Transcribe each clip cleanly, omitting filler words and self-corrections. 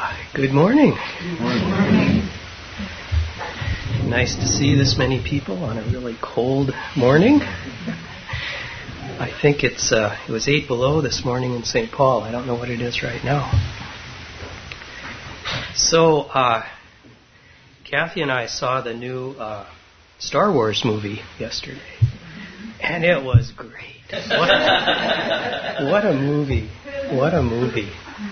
Good morning. Good morning. Nice to see this many people on a really cold morning. I think it was 8 below this morning in St. Paul. I don't know what it is right now. So, Kathy and I saw the new Star Wars movie yesterday, and it was great. What a movie. What a movie.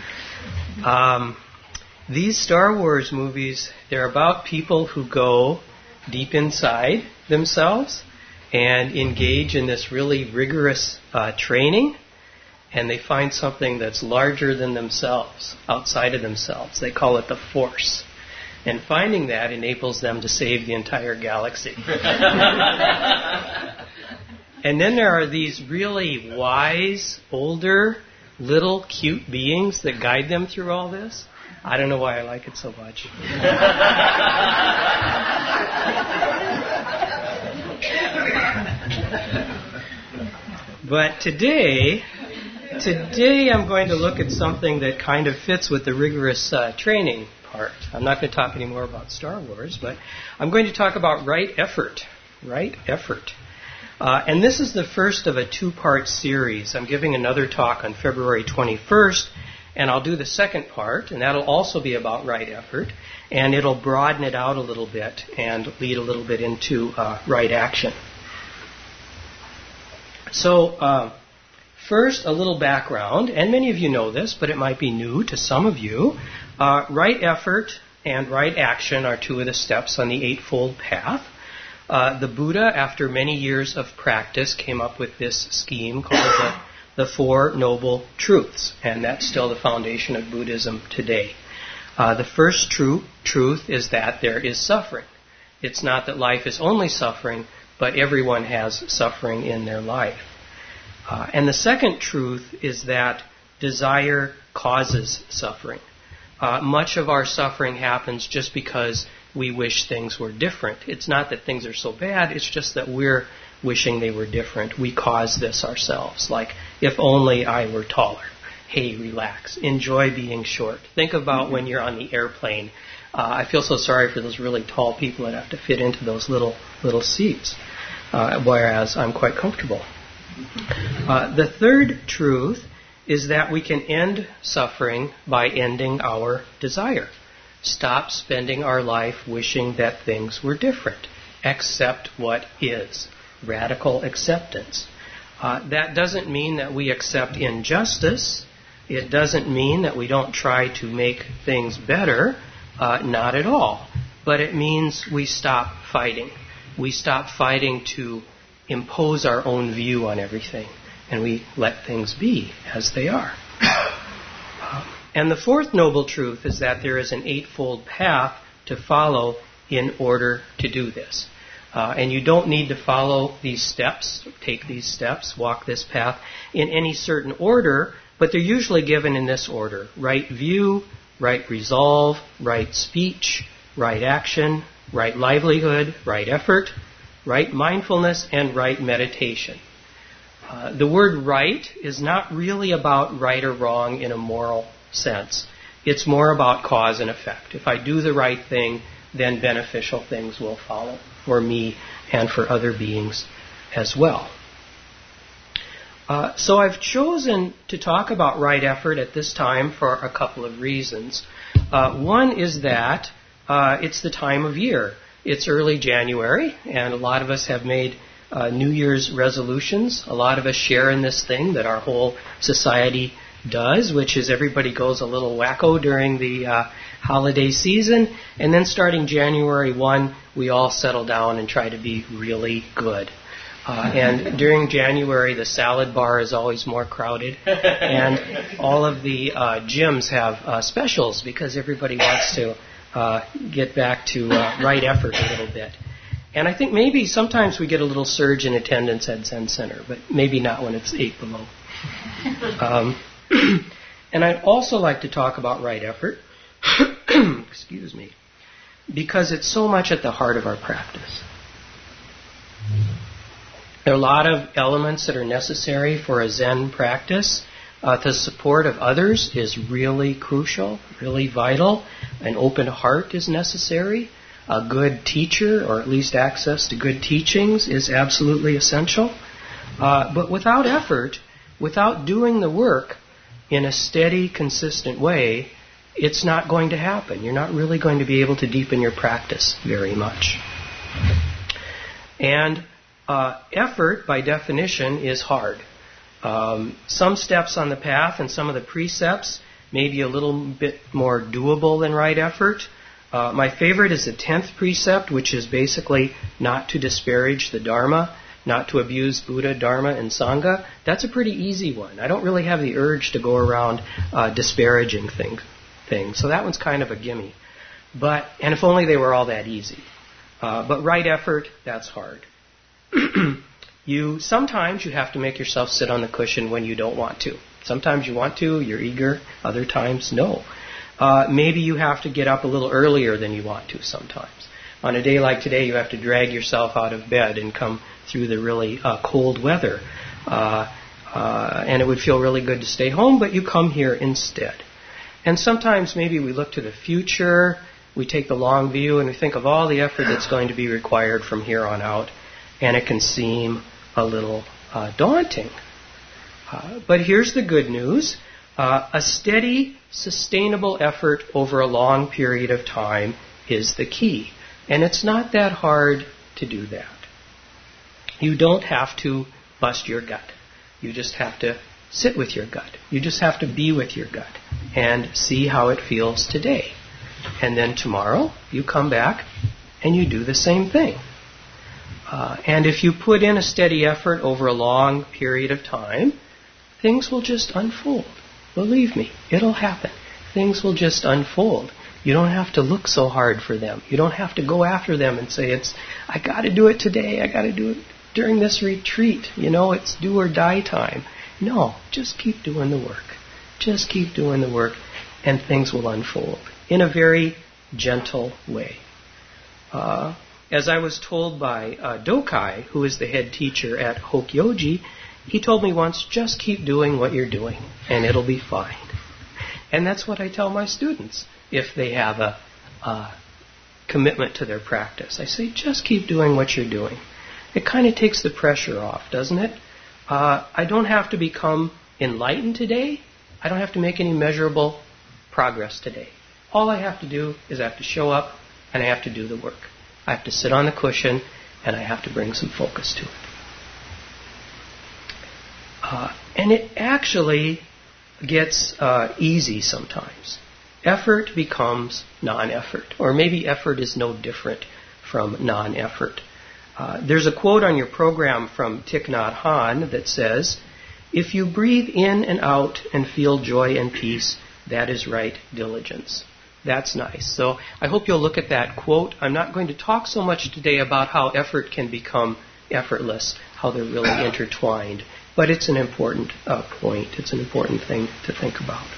These Star Wars movies, they're about people who go deep inside themselves and engage in this really rigorous training, and they find something that's larger than themselves, outside of themselves. They call it the Force. And finding that enables them to save the entire galaxy. And then there are these really wise, older, little, cute beings that guide them through all this. I don't know why I like it so much. But today I'm going to look at something that kind of fits with the rigorous training part. I'm not going to talk anymore about Star Wars, but I'm going to talk about right effort. Right effort. And this is the first of a 2-part series. I'm giving another talk on February 21st, and I'll do the second part, and that'll also be about right effort, and it'll broaden it out a little bit and lead a little bit into right action. So, first, a little background, and many of you know this, but it might be new to some of you. Right effort and right action are 2 of the steps on the Eightfold Path. The Buddha, after many years of practice, came up with this scheme called the Four Noble Truths, and that's still the foundation of Buddhism today. The first truth is that there is suffering. It's not that life is only suffering, but everyone has suffering in their life. And the second truth is that desire causes suffering. Much of our suffering happens just because we wish things were different. It's not that things are so bad, it's just that we're wishing they were different. We cause this ourselves. Like, if only I were taller. Hey, relax. Enjoy being short. Think about when you're on the airplane. I feel so sorry for those really tall people that have to fit into those little seats, whereas I'm quite comfortable. The third truth is that we can end suffering by ending our desire. Stop spending our life wishing that things were different. Accept what is. Radical acceptance. That doesn't mean that we accept injustice. It doesn't mean that we don't try to make things better. Not at all. But it means we stop fighting. We stop fighting to impose our own view on everything. And we let things be as they are. And the fourth noble truth is that there is an eightfold path to follow in order to do this. And you don't need to follow these steps, take these steps, walk this path in any certain order, but they're usually given in this order. Right view, right resolve, right speech, right action, right livelihood, right effort, right mindfulness, and right meditation. The word right is not really about right or wrong in a moral sense. It's more about cause and effect. If I do the right thing, then beneficial things will follow for me and for other beings as well. So I've chosen to talk about right effort at this time for a couple of reasons. One is that it's the time of year. It's early January, and a lot of us have made New Year's resolutions. A lot of us share in this thing that our whole society does, which is everybody goes a little wacko during the holiday season, and then starting January 1, we all settle down and try to be really good. And during January, the salad bar is always more crowded, and all of the gyms have specials because everybody wants to get back to right effort a little bit. And I think maybe sometimes we get a little surge in attendance at Zen Center, but maybe not when it's 8 below. And I'd also like to talk about right effort, excuse me, because it's so much at the heart of our practice. There are a lot of elements that are necessary for a Zen practice. The support of others is really crucial, really vital. An open heart is necessary. A good teacher, or at least access to good teachings, is absolutely essential. But without effort, without doing the work in a steady, consistent way, it's not going to happen. You're not really going to be able to deepen your practice very much. And effort, by definition, is hard. Some steps on the path and some of the precepts may be a little bit more doable than right effort. My favorite is the 10th precept, which is basically not to disparage the Dharma, not to abuse Buddha, Dharma, and Sangha. That's a pretty easy one. I don't really have the urge to go around disparaging things. So that one's kind of a gimme. And if only they were all that easy. But right effort, that's hard. Sometimes you have to make yourself sit on the cushion when you don't want to. Sometimes you want to, you're eager. Other times, no. Maybe you have to get up a little earlier than you want to sometimes. On a day like today, you have to drag yourself out of bed and come through the really cold weather. And it would feel really good to stay home, but you come here instead. And sometimes maybe we look to the future, we take the long view, and we think of all the effort that's going to be required from here on out, and it can seem a little daunting. But here's the good news. A steady, sustainable effort over a long period of time is the key. And it's not that hard to do that. You don't have to bust your gut. You just have to sit with your gut. You just have to be with your gut and see how it feels today. And then tomorrow, you come back and you do the same thing. And if you put in a steady effort over a long period of time, things will just unfold. Believe me, it'll happen. Things will just unfold. You don't have to look so hard for them. You don't have to go after them and say, I got to do it today. I got to do it during this retreat. It's do or die time. No, just keep doing the work. Just keep doing the work, and things will unfold in a very gentle way. As I was told by Dokai, who is the head teacher at Hokyoji, he told me once, just keep doing what you're doing, and it'll be fine. And that's what I tell my students if they have a commitment to their practice. I say, just keep doing what you're doing. It kind of takes the pressure off, doesn't it? I don't have to become enlightened today. I don't have to make any measurable progress today. All I have to do is I have to show up and I have to do the work. I have to sit on the cushion and I have to bring some focus to it. And it actually gets easy sometimes. Effort becomes non-effort. Or maybe effort is no different from non-effort. There's a quote on your program from Thich Nhat Hanh that says, if you breathe in and out and feel joy and peace, that is right diligence. That's nice. So I hope you'll look at that quote. I'm not going to talk so much today about how effort can become effortless, how they're really intertwined. But it's an important point. It's an important thing to think about.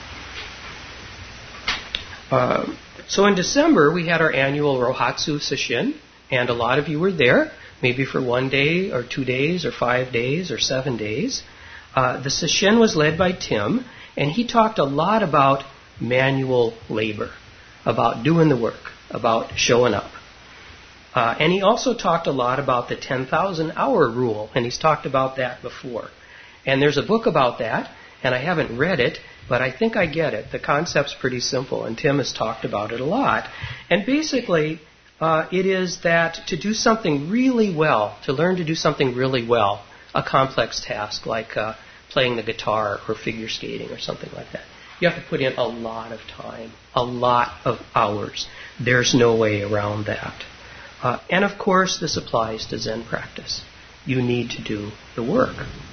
So in December, we had our annual Rohatsu Sesshin, and a lot of you were there, maybe for 1 day or 2 days or 5 days or 7 days. The Sesshin was led by Tim, and he talked a lot about manual labor, about doing the work, about showing up. And he also talked a lot about the 10,000-hour rule, and he's talked about that before. And there's a book about that, and I haven't read it, but I think I get it. The concept's pretty simple, and Tim has talked about it a lot. And basically, it is that to do something really well, to learn to do something really well, a complex task like playing the guitar or figure skating or something like that, you have to put in a lot of time, a lot of hours. There's no way around that. And of course, this applies to Zen practice. You need to do the work.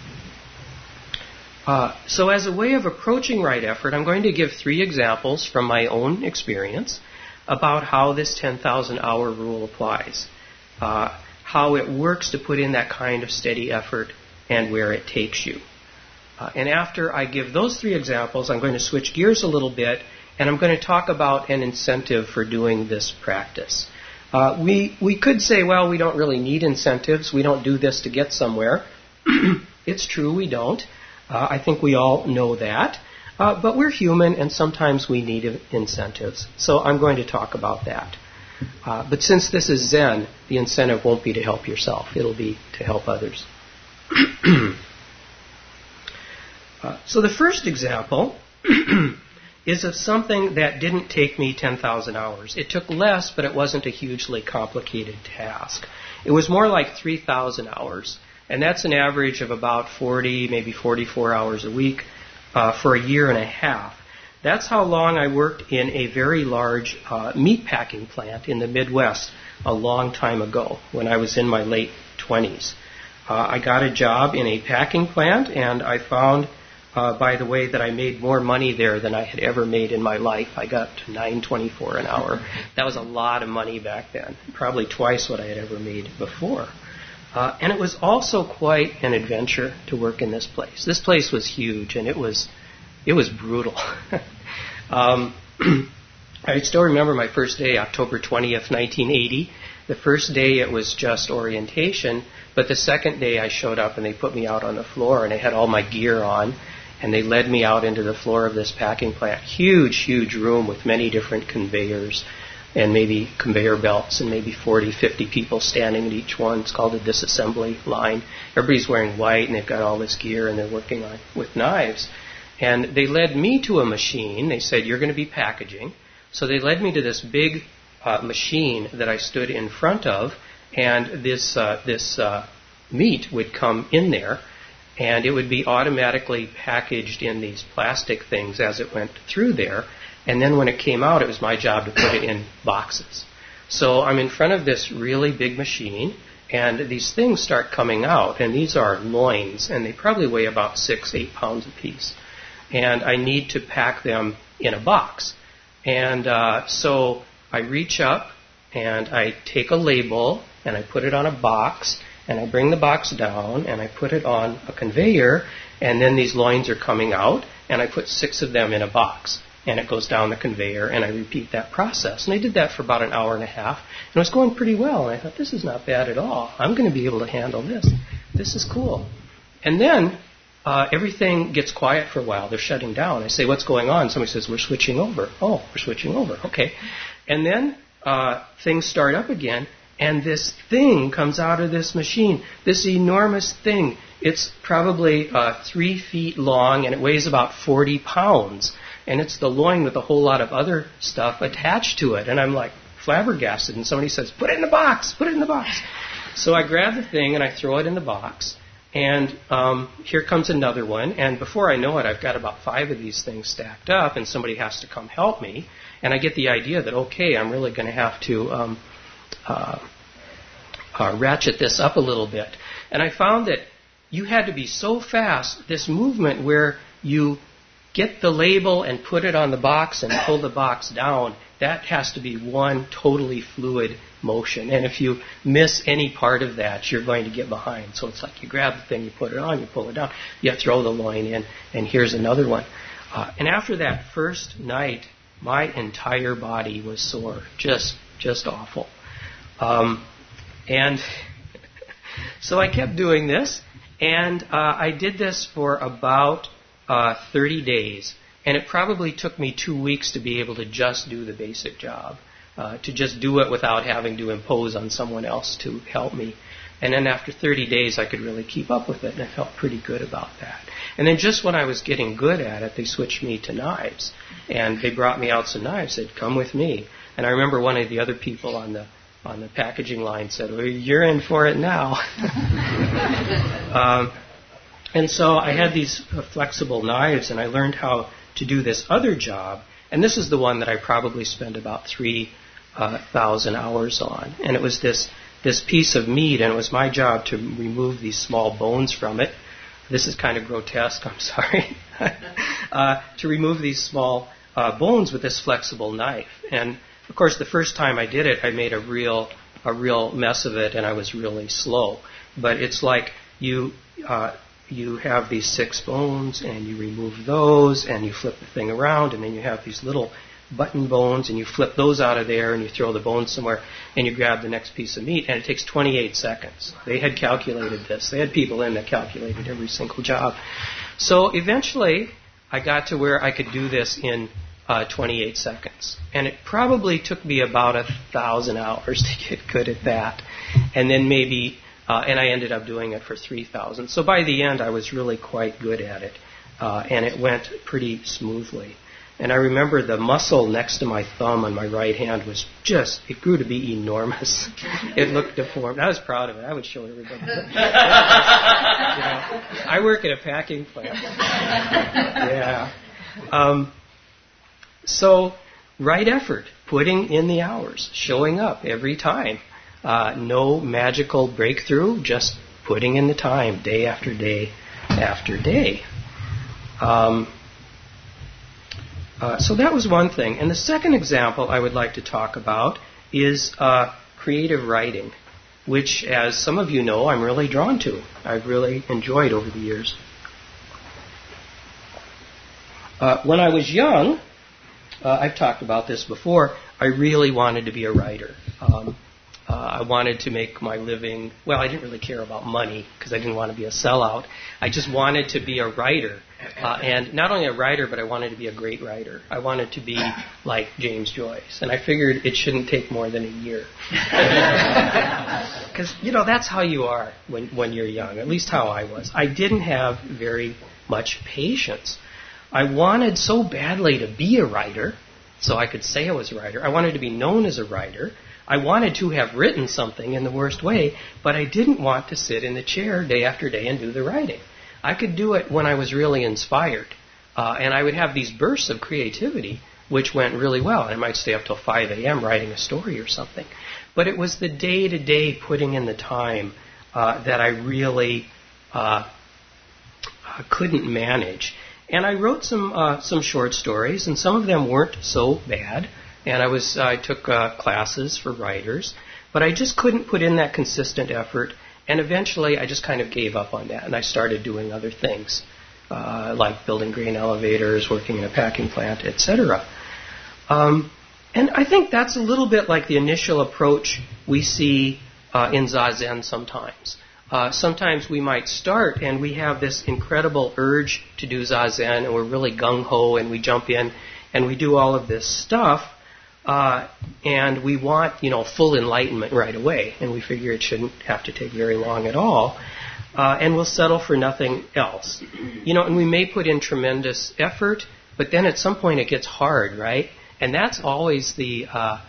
So as a way of approaching right effort, I'm going to give 3 examples from my own experience about how this 10,000-hour rule applies, how it works to put in that kind of steady effort, and where it takes you. And after I give those 3 examples, I'm going to switch gears a little bit, and I'm going to talk about an incentive for doing this practice. We could say, well, we don't really need incentives. We don't do this to get somewhere. It's true, we don't. I think we all know that. But we're human, and sometimes we need incentives. So I'm going to talk about that. But since this is Zen, the incentive won't be to help yourself. It'll be to help others. So the first example is of something that didn't take me 10,000 hours. It took less, but it wasn't a hugely complicated task. It was more like 3,000 hours. And that's an average of about 40, maybe 44 hours a week for a year and a half. That's how long I worked in a very large meat packing plant in the Midwest a long time ago when I was in my late 20s. I got a job in a packing plant, and I found, by the way, that I made more money there than I had ever made in my life. I got to $9.24 an hour. That was a lot of money back then, probably twice what I had ever made before. And it was also quite an adventure to work in this place. This place was huge, and it was brutal. I still remember my first day, October 20th, 1980. The first day it was just orientation, but the second day I showed up and they put me out on the floor and I had all my gear on, and they led me out into the floor of this packing plant. Huge, huge room with many different conveyors and maybe conveyor belts and maybe 40, 50 people standing at each one. It's called a disassembly line. Everybody's wearing white and they've got all this gear and they're working on with knives. And they led me to a machine. They said, you're going to be packaging. So they led me to this big machine that I stood in front of, and this meat would come in there, and it would be automatically packaged in these plastic things as it went through there. And then when it came out, it was my job to put it in boxes. So I'm in front of this really big machine, and these things start coming out, and these are loins, and they probably weigh about 6-8 pounds apiece. And I need to pack them in a box. And so I reach up, and I take a label, and I put it on a box, and I bring the box down, and I put it on a conveyor, and then these loins are coming out, and I put 6 of them in a box. And it goes down the conveyor, and I repeat that process. And I did that for about an hour and a half, and it was going pretty well. And I thought, this is not bad at all. I'm going to be able to handle this. This is cool. And then everything gets quiet for a while. They're shutting down. I say, what's going on? Somebody says, we're switching over. Oh, we're switching over. Okay. And then things start up again, and this thing comes out of this machine, this enormous thing. It's probably 3 feet long, and it weighs about 40 pounds. And it's the loin with a whole lot of other stuff attached to it. And I'm like flabbergasted. And somebody says, put it in the box, put it in the box. So I grab the thing and I throw it in the box. And here comes another one. And before I know it, I've got about 5 of these things stacked up. And somebody has to come help me. And I get the idea that, okay, I'm really going to have to ratchet this up a little bit. And I found that you had to be so fast, this movement where you get the label and put it on the box and pull the box down, that has to be one totally fluid motion. And if you miss any part of that, you're going to get behind. So it's like you grab the thing, you put it on, you pull it down, you throw the loin in, and here's another one. And after that first night, my entire body was sore, just awful. And so I kept doing this, and I did this for about 30 days, and it probably took me 2 weeks to be able to just do the basic job, to just do it without having to impose on someone else to help me. And then after 30 days, I could really keep up with it, and I felt pretty good about that. And then just when I was getting good at it, they switched me to knives, and they brought me out some knives, said, come with me. And I remember one of the other people on the packaging line said, well, you're in for it now. And so I had these flexible knives, and I learned how to do this other job. And this is the one that I probably spent about 3,000 hours on. And it was this piece of meat, and it was my job to remove these small bones from it. This is kind of grotesque, I'm sorry. To remove these small bones with this flexible knife. And, of course, the first time I did it, I made a real mess of it, and I was really slow. But it's like you have these 6 bones, and you remove those, and you flip the thing around, and then you have these little button bones, and you flip those out of there, and you throw the bones somewhere, and you grab the next piece of meat, and it takes 28 seconds. They had calculated this. They had people in that calculated every single job. So eventually, I got to where I could do this in 28 seconds. And it probably took me about 1,000 hours to get good at that. And then maybe, and I ended up doing it for 3,000. So by the end, I was really quite good at it. And it went pretty smoothly. And I remember the muscle next to my thumb on my right hand was just, it grew to be enormous. It looked deformed. I was proud of it. I would show everybody. I work at a packing plant. Yeah. So, right effort, putting in the hours, showing up every time. No magical breakthrough, just putting in the time day after day after day. So that was one thing. And the second example I would like to talk about is creative writing, which, as some of you know, I'm really drawn to. I've really enjoyed over the years. When I was young, I've talked about this before, I really wanted to be a writer. I wanted to make my living. Well, I didn't really care about money because I didn't want to be a sellout. I just wanted to be a writer. And not only a writer, but I wanted to be a great writer. I wanted to be like James Joyce. And I figured it shouldn't take more than a year. Because, that's how you are when you're young, at least how I was. I didn't have very much patience. I wanted so badly to be a writer, so I could say I was a writer. I wanted to be known as a writer. I wanted to have written something in the worst way, but I didn't want to sit in the chair day after day and do the writing. I could do it when I was really inspired, and I would have these bursts of creativity, which went really well. I might stay up till 5 a.m. writing a story or something. But it was the day-to-day putting in the time that I really couldn't manage. And I wrote some short stories, and some of them weren't so bad. And I took classes for writers, but I just couldn't put in that consistent effort. And eventually, I just kind of gave up on that, and I started doing other things, like building grain elevators, working in a packing plant, etc. And I think that's a little bit like the initial approach we see in Zazen sometimes. Sometimes we might start, and we have this incredible urge to do Zazen, and we're really gung-ho, and we jump in, and we do all of this stuff. And we want, full enlightenment right away, and we figure it shouldn't have to take very long at all, and we'll settle for nothing else. And we may put in tremendous effort, but then at some point it gets hard, right? And that's always the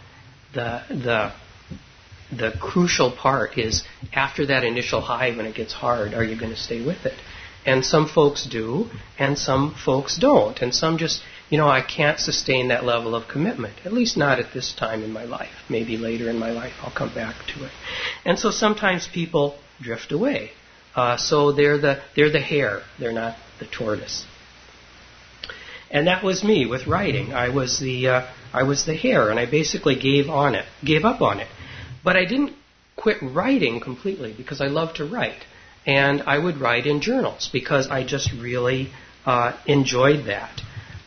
crucial part is after that initial high when it gets hard, are you going to stay with it? And some folks do, and some folks don't, and some just... I can't sustain that level of commitment, at least not at this time in my life. Maybe later in my life I'll come back to it. And so sometimes people drift away. So they're the hare, they're not the tortoise. And that was me with writing. I was the hare, and I basically gave up on it. But I didn't quit writing completely because I love to write. And I would write in journals because I just really enjoyed that.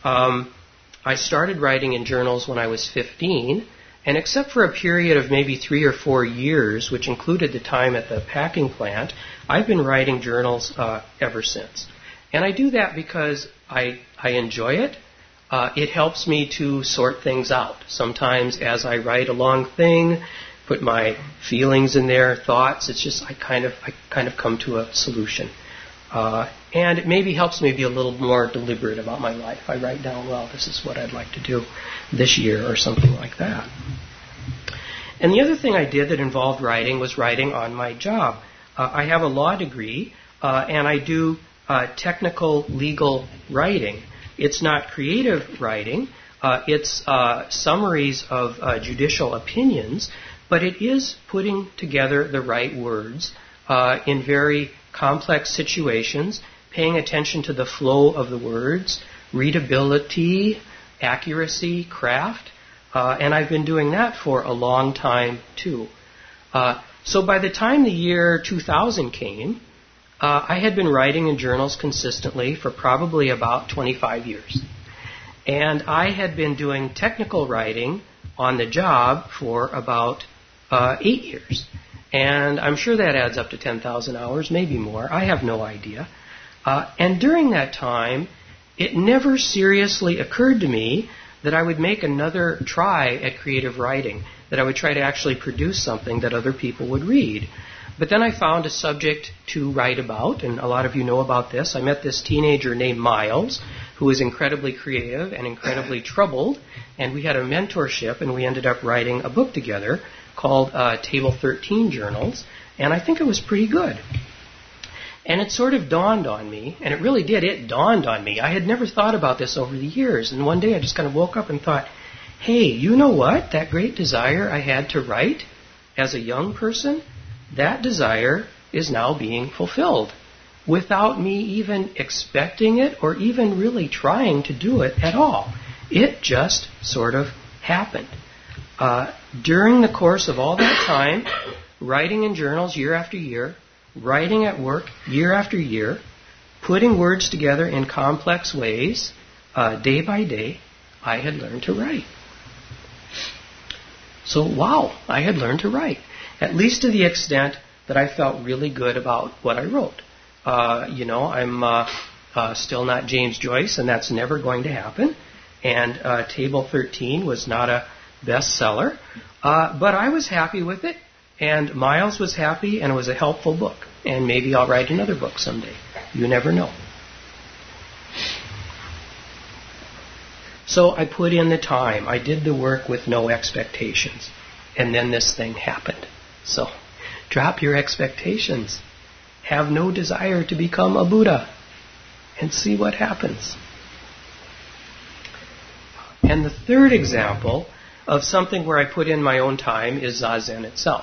I started writing in journals when I was 15, and except for a period of maybe 3 or 4 years, which included the time at the packing plant, I've been writing journals ever since. And I do that because I enjoy it. It helps me to sort things out. Sometimes as I write a long thing, put my feelings in there, thoughts, it's just I kind of come to a solution. And it maybe helps me be a little more deliberate about my life. I write down, well, this is what I'd like to do this year or something like that. And the other thing I did that involved writing was writing on my job. I have a law degree, and I do technical legal writing. It's not creative writing. It's summaries of judicial opinions, but it is putting together the right words in very complex situations, paying attention to the flow of the words, readability, accuracy, craft, and I've been doing that for a long time too. So by the time the year 2000 came, I had been writing in journals consistently for probably about 25 years. And I had been doing technical writing on the job for about 8 years. And I'm sure that adds up to 10,000 hours, maybe more. I have no idea. And during that time, it never seriously occurred to me that I would make another try at creative writing, that I would try to actually produce something that other people would read. But then I found a subject to write about, and a lot of you know about this. I met this teenager named Miles, who was incredibly creative and incredibly troubled, and we had a mentorship, and we ended up writing a book together called Table 13 Journals, and I think it was pretty good. And it sort of dawned on me, and it really did, it dawned on me. I had never thought about this over the years, and one day I just kind of woke up and thought, hey, you know what? That great desire I had to write as a young person, that desire is now being fulfilled without me even expecting it or even really trying to do it at all. It just sort of happened. During the course of all that time, writing in journals year after year, writing at work year after year, putting words together in complex ways, day by day, I had learned to write. So, wow, I had learned to write. At least to the extent that I felt really good about what I wrote. I'm still not James Joyce, and that's never going to happen. And Table 13 was not a bestseller. But I was happy with it, and Miles was happy, and it was a helpful book. And maybe I'll write another book someday. You never know. So I put in the time. I did the work with no expectations. And then this thing happened. So drop your expectations. Have no desire to become a Buddha. And see what happens. And the third example of something where I put in my own time is Zazen itself.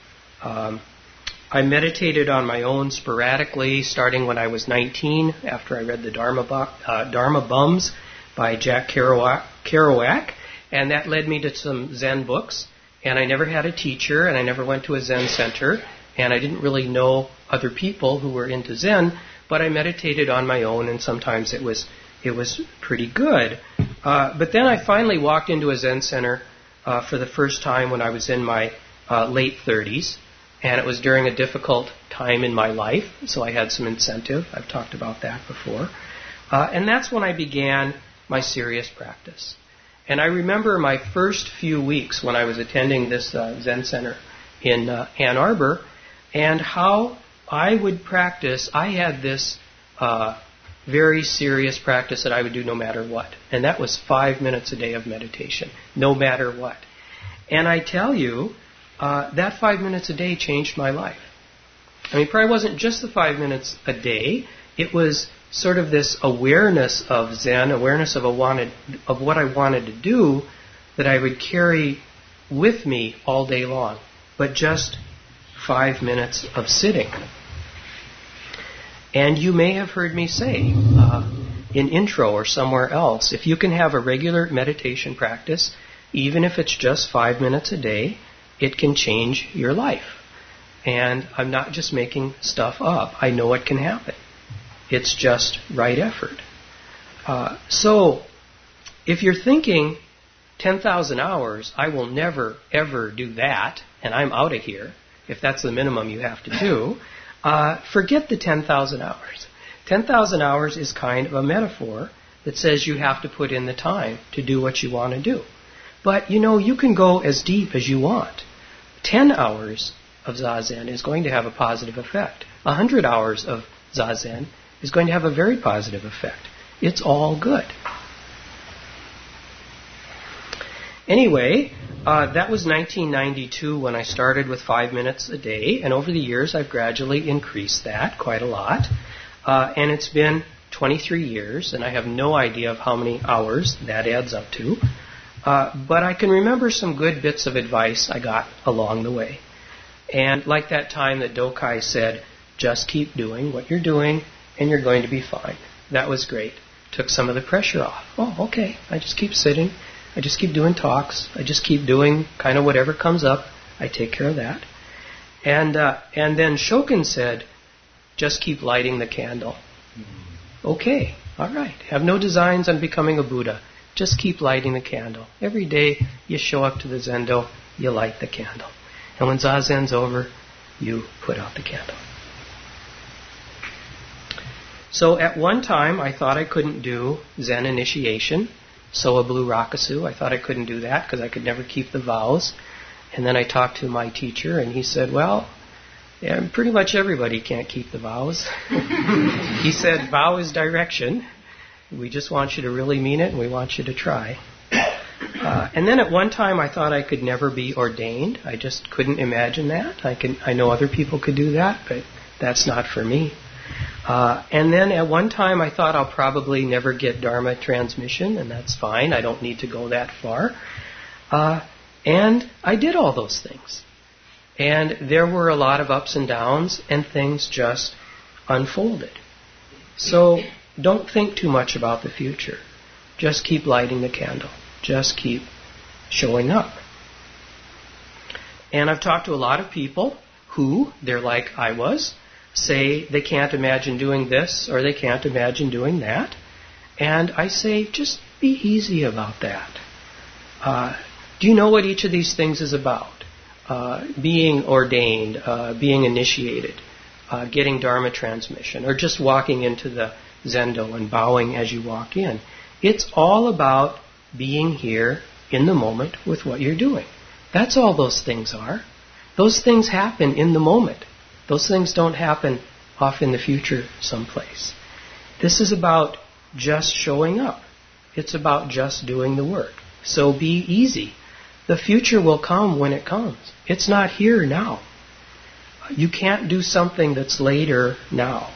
I meditated on my own sporadically, starting when I was 19, after I read the Dharma Bums by Jack Kerouac, and that led me to some Zen books. And I never had a teacher, and I never went to a Zen center, and I didn't really know other people who were into Zen, but I meditated on my own, and sometimes it was pretty good. But then I finally walked into a Zen center for the first time when I was in my late 30s, and it was during a difficult time in my life, so I had some incentive. I've talked about that before. And that's when I began my serious practice. And I remember my first few weeks when I was attending this Zen center in Ann Arbor, and how I would practice. I had this very serious practice that I would do no matter what. And that was 5 minutes a day of meditation, no matter what. And I tell you, that 5 minutes a day changed my life. I mean, it probably wasn't just the 5 minutes a day. It was sort of this awareness of Zen, awareness of what I wanted to do, that I would carry with me all day long. But just 5 minutes of sitting. And you may have heard me say in intro or somewhere else, if you can have a regular meditation practice, even if it's just 5 minutes a day, it can change your life. And I'm not just making stuff up. I know it can happen. It's just right effort. So, if you're thinking 10,000 hours, I will never, ever do that, and I'm out of here, if that's the minimum you have to do, forget the 10,000 hours. 10,000 hours is kind of a metaphor that says you have to put in the time to do what you want to do. But, you can go as deep as you want. 10 hours of Zazen is going to have a positive effect. 100 hours of Zazen is going to have a very positive effect. It's all good. Anyway, that was 1992 when I started with 5 minutes a day, and over the years I've gradually increased that quite a lot. And it's been 23 years, and I have no idea of how many hours that adds up to. But I can remember some good bits of advice I got along the way. And like that time that Dokai said, just keep doing what you're doing, and you're going to be fine. That was great. Took some of the pressure off. Oh, okay. I just keep sitting. I just keep doing talks. I just keep doing kind of whatever comes up. I take care of that. And then Shokin said, just keep lighting the candle. Okay, all right. Have no designs on becoming a Buddha. Just keep lighting the candle. Every day you show up to the Zendo, you light the candle. And when Zazen's over, you put out the candle. So at one time, I thought I couldn't do Zen initiation, Sowa Blue Rakusu. I thought I couldn't do that because I could never keep the vows. And then I talked to my teacher, and he said, well, yeah, pretty much everybody can't keep the vows. He said, vow is direction. We just want you to really mean it, and we want you to try. And then at one time, I thought I could never be ordained. I just couldn't imagine that. I know other people could do that, but that's not for me. And then at one time, I thought I'll probably never get Dharma transmission, and that's fine. I don't need to go that far. And I did all those things. And there were a lot of ups and downs, and things just unfolded. So don't think too much about the future. Just keep lighting the candle. Just keep showing up. And I've talked to a lot of people who, they're like I was, say they can't imagine doing this or they can't imagine doing that. And I say, just be easy about that. Do you know what each of these things is about? Being ordained, being initiated, getting Dharma transmission, or just walking into the Zendo and bowing as you walk in. It's all about being here in the moment with what you're doing. That's all those things are. Those things happen in the moment. Those things don't happen off in the future someplace. This is about just showing up. It's about just doing the work. So be easy. The future will come when it comes. It's not here now. You can't do something that's later now.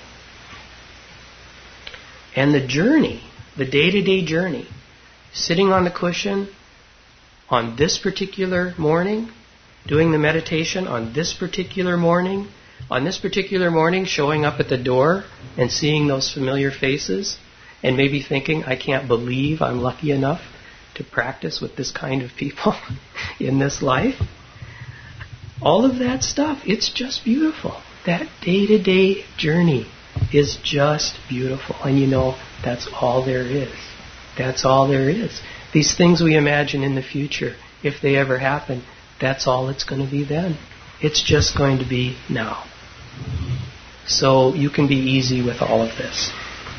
And the journey, the day-to-day journey, sitting on the cushion on this particular morning, doing the meditation on this particular morning, showing up at the door and seeing those familiar faces, and maybe thinking, I can't believe I'm lucky enough to practice with this kind of people in this life. All of that stuff, it's just beautiful. That day-to-day journey is just beautiful. And you know, that's all there is. That's all there is. These things we imagine in the future, if they ever happen, that's all it's going to be then. It's just going to be now. So you can be easy with all of this.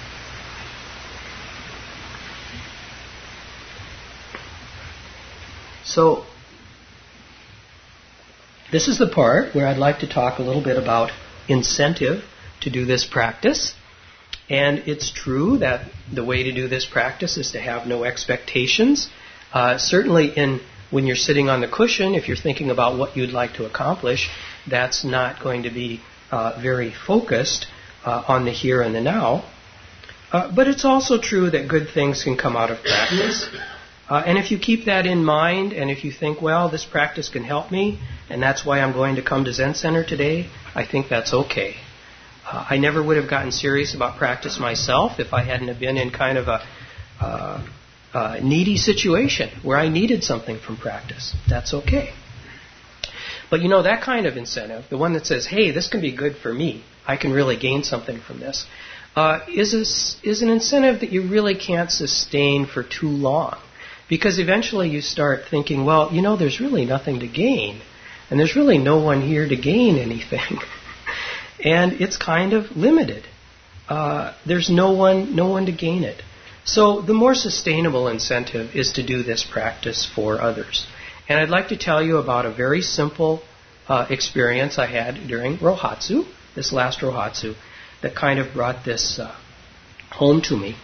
So this is the part where I'd like to talk a little bit about incentive to do this practice. And it's true that the way to do this practice is to have no expectations. Certainly when you're sitting on the cushion, if you're thinking about what you'd like to accomplish, that's not going to be very focused on the here and the now. But it's also true that good things can come out of practice. And if you keep that in mind, and if you think, well, this practice can help me, and that's why I'm going to come to Zen Center today, I think that's okay. I never would have gotten serious about practice myself if I hadn't have been in kind of a needy situation where I needed something from practice. That's okay. But you know, that kind of incentive, the one that says, hey, this can be good for me, I can really gain something from this, is an incentive that you really can't sustain for too long. Because eventually you start thinking, well, you know, there's really nothing to gain. And there's really no one here to gain anything. And it's kind of limited. There's no one to gain it. So the more sustainable incentive is to do this practice for others. And I'd like to tell you about a very simple experience I had during Rohatsu, this last Rohatsu, that kind of brought this home to me.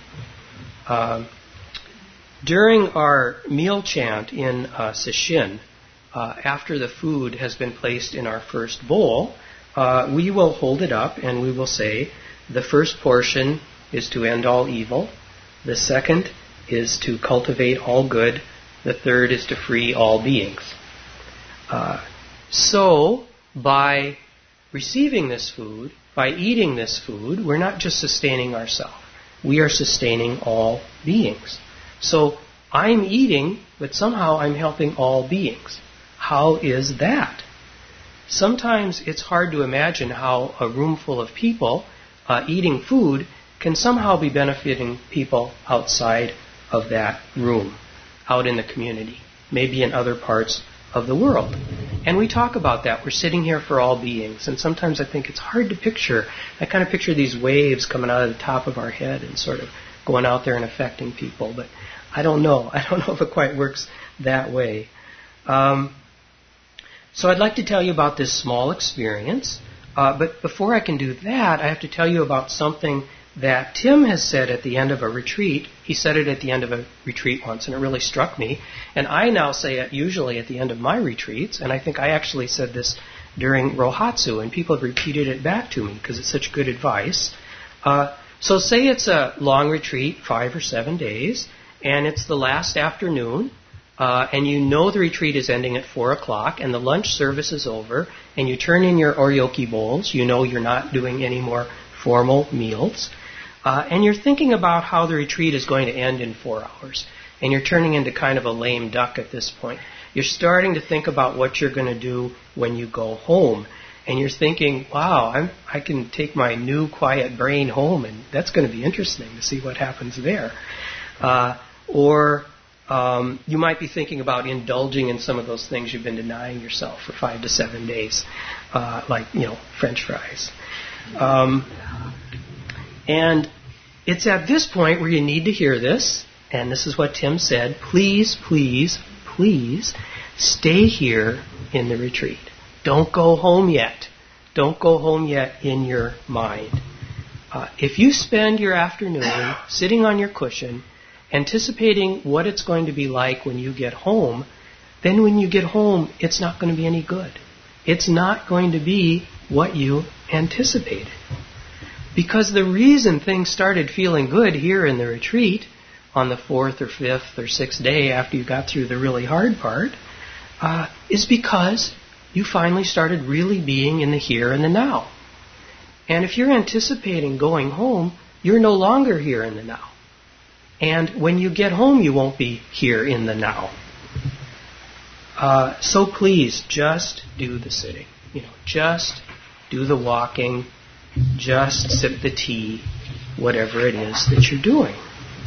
During our meal chant in Sesshin, after the food has been placed in our first bowl, we will hold it up and we will say, the first portion is to end all evil, the second is to cultivate all good, the third is to free all beings. So, by receiving this food, by eating this food, we're not just sustaining ourselves, we are sustaining all beings. So, I'm eating, but somehow I'm helping all beings. How is that? Sometimes it's hard to imagine how a room full of people eating food can somehow be benefiting people outside of that room, out in the community, maybe in other parts of the world. And we talk about that. We're sitting here for all beings. And sometimes I think it's hard to picture. I kind of picture these waves coming out of the top of our head and sort of going out there and affecting people. But I don't know. I don't know if it quite works that way. So I'd like to tell you about this small experience. But before I can do that, I have to tell you about something that Tim has said at the end of a retreat. He said it at the end of a retreat once, and it really struck me. And I now say it usually at the end of my retreats, and I think I actually said this during Rohatsu, and people have repeated it back to me because it's such good advice. So say it's a long retreat, 5 or 7 days, and it's the last afternoon, and you know the retreat is ending at 4 o'clock, and the lunch service is over, and you turn in your oryoki bowls. You know you're not doing any more formal meals. And you're thinking about how the retreat is going to end in 4 hours. And you're turning into kind of a lame duck at this point. You're starting to think about what you're going to do when you go home. And you're thinking, wow, I can take my new quiet brain home, and that's going to be interesting to see what happens there. Or you might be thinking about indulging in some of those things you've been denying yourself for 5 to 7 days, like, French fries. And it's at this point where you need to hear this, and this is what Tim said: please, please, please stay here in the retreat. Don't go home yet. Don't go home yet in your mind. If you spend your afternoon sitting on your cushion, anticipating what it's going to be like when you get home, then when you get home, it's not going to be any good. It's not going to be what you anticipated. Because the reason things started feeling good here in the retreat on the 4th or 5th or 6th day after you got through the really hard part is because you finally started really being in the here and the now. And if you're anticipating going home, you're no longer here in the now. And when you get home, you won't be here in the now. So please, just do the sitting. Just do the walking. Just sip the tea, whatever it is that you're doing.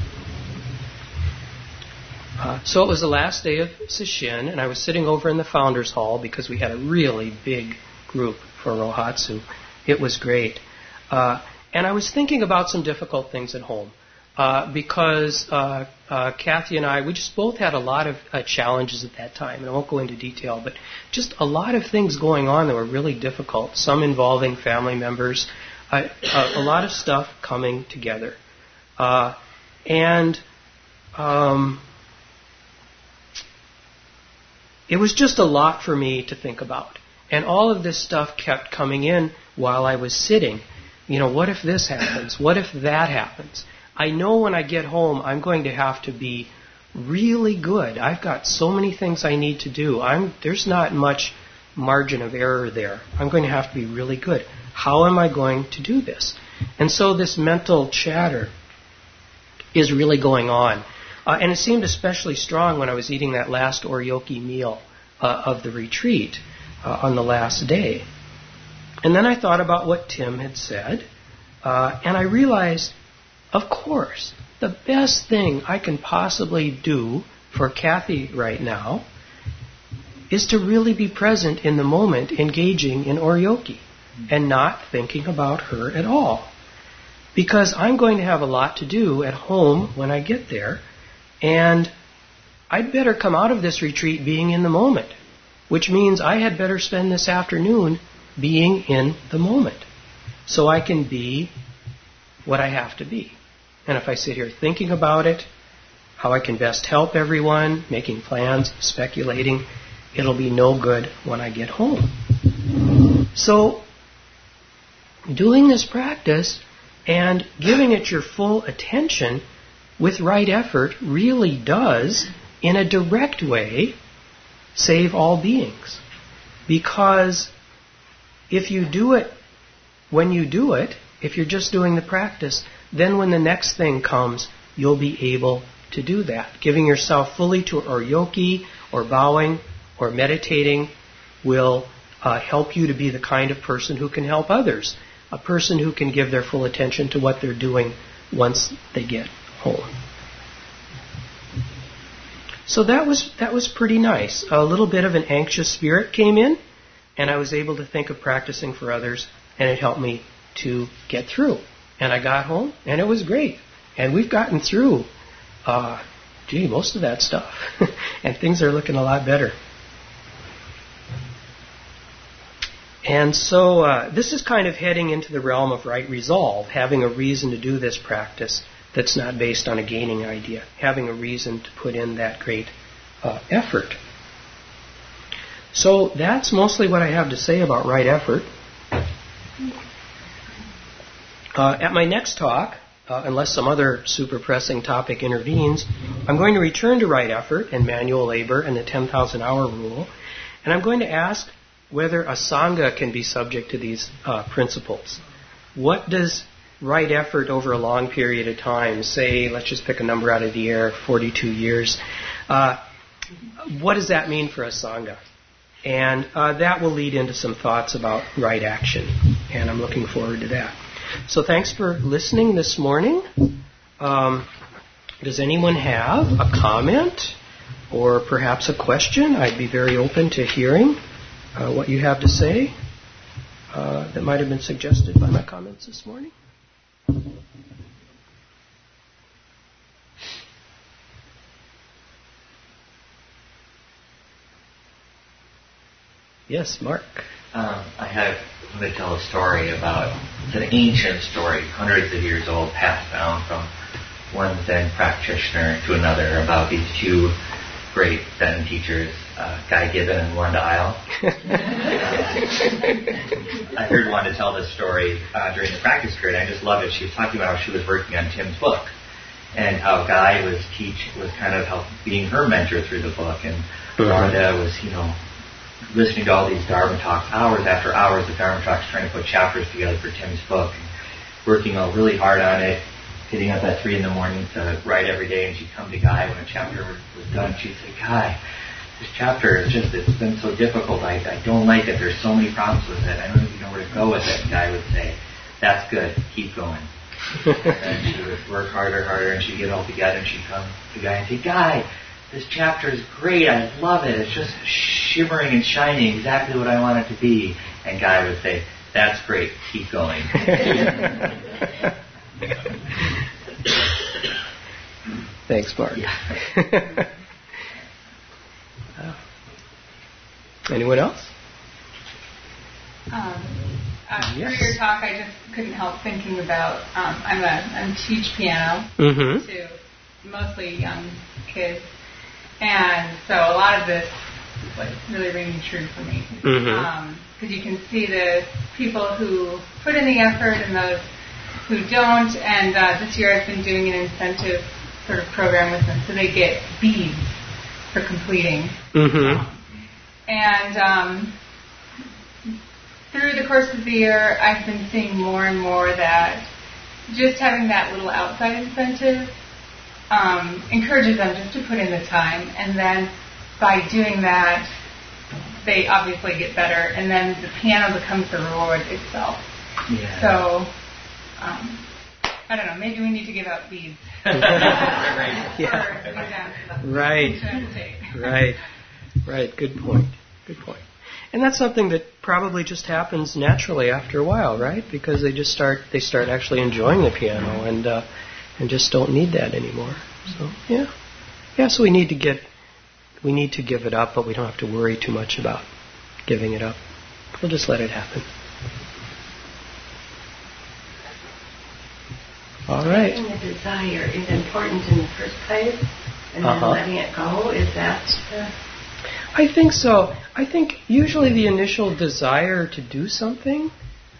So it was the last day of Sesshin, and I was sitting over in the Founders Hall because we had a really big group for Rohatsu. It was great. And I was thinking about some difficult things at home because Kathy and I, we just both had a lot of challenges at that time. And I won't go into detail, but just a lot of things going on that were really difficult, some involving family members, a lot of stuff coming together. It was just a lot for me to think about. And all of this stuff kept coming in while I was sitting. What if this happens? What if that happens? I know when I get home, I'm going to have to be really good. I've got so many things I need to do. There's not much margin of error there. I'm going to have to be really good. How am I going to do this? And so this mental chatter is really going on. And it seemed especially strong when I was eating that last oryoki meal of the retreat on the last day. And then I thought about what Tim had said, and I realized, of course, the best thing I can possibly do for Kathy right now is to really be present in the moment, engaging in oryoki, and not thinking about her at all. Because I'm going to have a lot to do at home when I get there, and I'd better come out of this retreat being in the moment, which means I had better spend this afternoon being in the moment so I can be what I have to be. And if I sit here thinking about it, how I can best help everyone, making plans, speculating, it'll be no good when I get home. So, doing this practice and giving it your full attention with right effort really does, in a direct way, save all beings. Because if you do it when you do it, if you're just doing the practice, then when the next thing comes, you'll be able to do that. Giving yourself fully to oryoki or bowing or meditating will help you to be the kind of person who can help others. A person who can give their full attention to what they're doing once they get home. So that was pretty nice. A little bit of an anxious spirit came in, and I was able to think of practicing for others, and it helped me to get through. And I got home, and it was great. And we've gotten through, most of that stuff. And things are looking a lot better. And so this is kind of heading into the realm of right resolve, having a reason to do this practice that's not based on a gaining idea, having a reason to put in that great effort. So that's mostly what I have to say about right effort. At my next talk, unless some other super pressing topic intervenes, I'm going to return to right effort and manual labor and the 10,000 hour rule, and I'm going to ask whether a Sangha can be subject to these principles. What does right effort over a long period of time, say, let's just pick a number out of the air, 42 years, what does that mean for a Sangha? And that will lead into some thoughts about right action, and I'm looking forward to that. So thanks for listening this morning. Does anyone have a comment or perhaps a question? I'd be very open to hearing what you have to say that might have been suggested by my comments this morning. Yes, Mark. I'm going to tell a story about, it's an ancient story, hundreds of years old, passed down from one Zen practitioner to another about these two great Zen teachers, Guy Gibbon and Wanda Isle. I heard Wanda tell this story during the practice period. I just love it. She was talking about how she was working on Tim's book and how Guy was kind of being her mentor through the book, and Wanda was, listening to all these Dharma talks, hours after hours of Dharma talks, trying to put chapters together for Tim's book, and working really hard on it, getting up at 3 a.m. to write every day. And she'd come to Guy when a chapter was done. She'd say, Guy, this chapter it's been so difficult. I don't like it. There's so many problems with it. I don't even know where to go with it. And Guy would say, that's good. Keep going. And then she would work harder, and she'd get all together, and she'd come to Guy and say, Guy, this chapter is great. I love it. It's just shimmering and shining, exactly what I want it to be. And Guy would say, that's great. Keep going. Thanks, Mark. Yeah. Anyone else? Through your talk, I just couldn't help thinking about, I teach piano to mostly young kids. And so a lot of this is really ringing true for me. Because you can see the people who put in the effort and those who don't. And this year I've been doing an incentive sort of program with them, so they get beads for completing. And through the course of the year, I've been seeing more and more that just having that little outside incentive encourages them just to put in the time, and then by doing that, they obviously get better, and then the piano becomes the reward itself. Yeah. So, I don't know, maybe we need to give out beads. Right. Good point. And that's something that probably just happens naturally after a while, right? Because they start actually enjoying the piano and just don't need that anymore. So so we need to give it up, but we don't have to worry too much about giving it up. We'll just let it happen. All right. Having a desire is important in the first place, and then letting it go, is that? I think so. I think usually the initial desire to do something,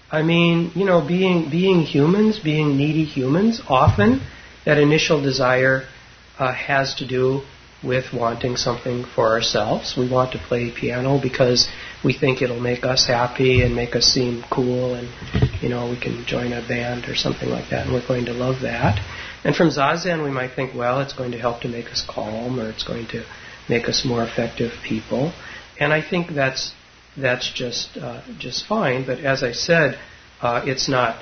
being humans, being needy humans, often that initial desire has to do with wanting something for ourselves. We want to play piano because we think it'll make us happy and make us seem cool, and we can join a band or something like that, and we're going to love that. And from Zazen we might think, well, it's going to help to make us calm, or it's going to make us more effective people. And I think that's just fine. But as I said, it's not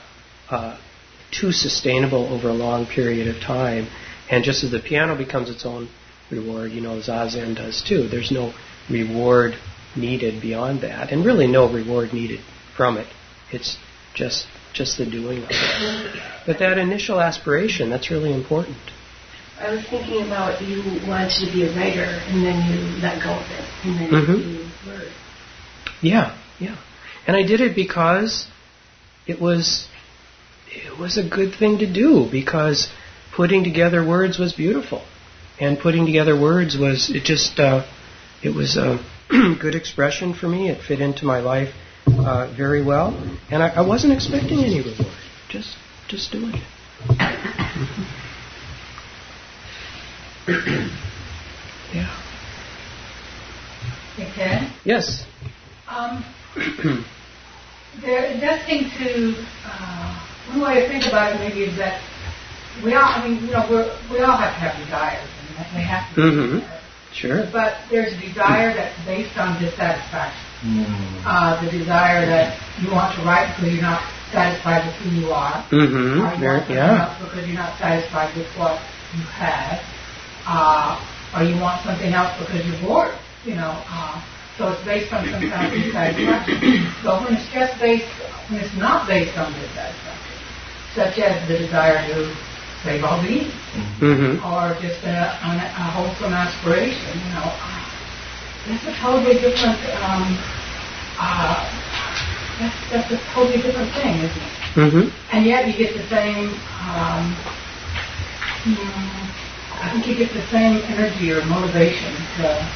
too sustainable over a long period of time. And just as the piano becomes its own reward. Zazen does too. There's no reward needed beyond that, and really no reward needed from it. It's just the doing of it. But that initial aspiration, that's really important. I was thinking about you wanted to be a writer, and then you let go of it, and then you wrote. Yeah. And I did it because it was a good thing to do, because putting together words was beautiful. And putting together words was, it was a good expression for me. It fit into my life very well. And I wasn't expecting any reward. Just doing it. Yeah. Okay. Yes. It does seem to, one way to think about it maybe is that we all have to have desires, and they have to be there. Sure. But there's a desire that's based on dissatisfaction. The desire that you want to write because you're not satisfied with who you are. Or you want something else because you're not satisfied with what you have. Or you want something else because you're bored. So it's based on some kind of dissatisfaction. So when it's not based on dissatisfaction, such as the desire to save all beings, or just a wholesome aspiration, that's a totally different. That's a totally different thing, isn't it? And yet you get the same. I think you get the same energy or motivation to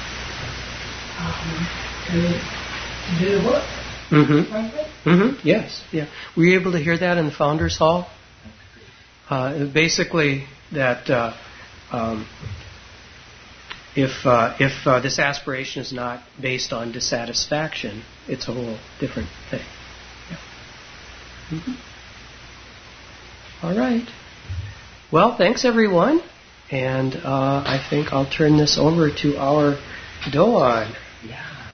do the work. Yes. Yeah. Were you able to hear that in the Founders Hall? Basically, that if this aspiration is not based on dissatisfaction, it's a whole different thing. Yeah. All right. Well, thanks everyone, and I think I'll turn this over to our Doan. Yeah.